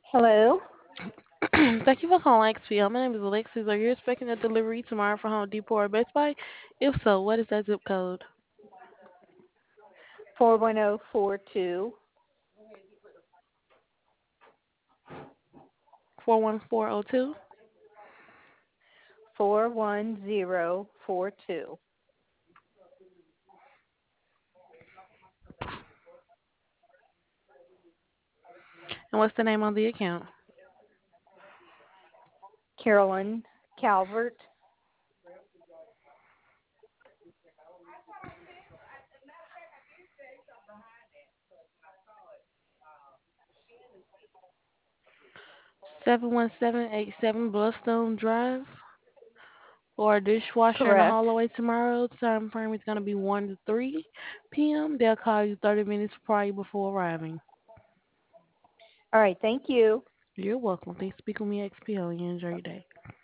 Hello. Thank you for calling XPL. My name is Alexis. Are you expecting a delivery tomorrow for Home Depot or Best Buy? If so, what is that zip code? 41042. 41402. 41042. And what's the name on the account? Carolyn Calvert. 71787 Bloodstone Drive. For a dishwasher in the Correct. hallway tomorrow, time frame is going to be 1 to 3 p.m. They'll call you 30 minutes prior before arriving. All right. Thank you. You're welcome. Thanks for speaking with me, XPL. You enjoy your day.